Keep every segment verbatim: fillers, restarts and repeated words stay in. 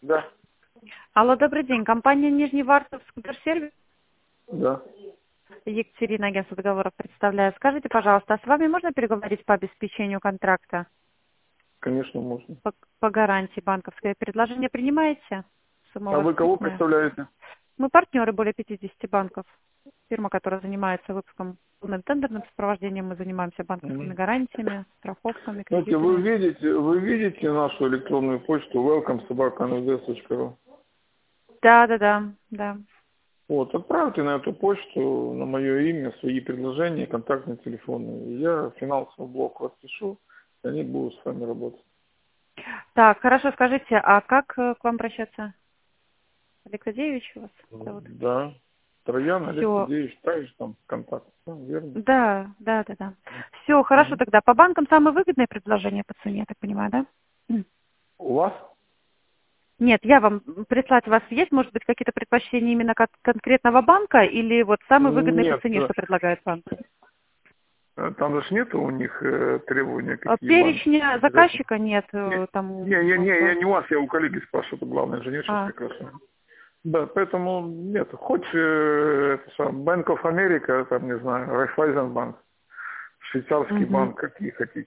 Да. Алло, добрый день. Компания Нижневартовск Скутер-сервис. Да. Екатерина, агентство договоров, представляю. Скажите, пожалуйста, а с вами можно переговорить по обеспечению контракта Конечно, можно. по, по гарантии банковской? Предложение принимаете? Сумма у А вас вы кого крупная. представляете? Мы партнеры более пятидесяти банков. Фирма, которая занимается выпуском полным тендерным сопровождением. Мы занимаемся банковскими Мгм. гарантиями, страховками, Знаете, вы кредитами. видите, вы видите нашу электронную почту welcome собака эн эс точка ру. Да, да, да, да. Вот, отправьте на эту почту на мое имя свои предложения, контактные телефоны. И я финансовый блок распишу, и они будут с вами работать. Так, хорошо, скажите, а как э, к вам обращаться? Олег Владимирович у вас зовут? Да. Троян Олег Все. Сергеевич, также там контакт. Да, верно. Да, да, да, да. Все, хорошо Мгм. тогда. По банкам самое выгодное предложение по цене, я так понимаю, да? М. У вас? Нет, я вам прислать, у вас есть, может быть, какие-то предпочтения именно как конкретного банка или вот самый выгодный по Нет. цене, что предлагает банк? Э, Там же нету у них э, требования, А какие банки перечня конкретно. заказчика нет, Не, э, там не, не, не, как я бы. не у вас, я у коллеги спрашиваю, это главный инженер сейчас А, как раз. Да, поэтому нет, хоть э, это сам, Bank of America, там, не знаю, Raiffeisenbank, швейцарский угу. банк, какие хотите.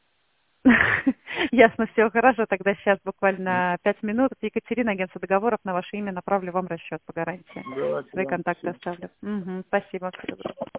Ясно, все, хорошо. Тогда сейчас буквально пять минут. Екатерина, агентство договоров, на ваше имя направлю вам расчет по гарантии. Давайте, Свои да, контакты спасибо. оставлю. Мгм, спасибо. Всего доброго.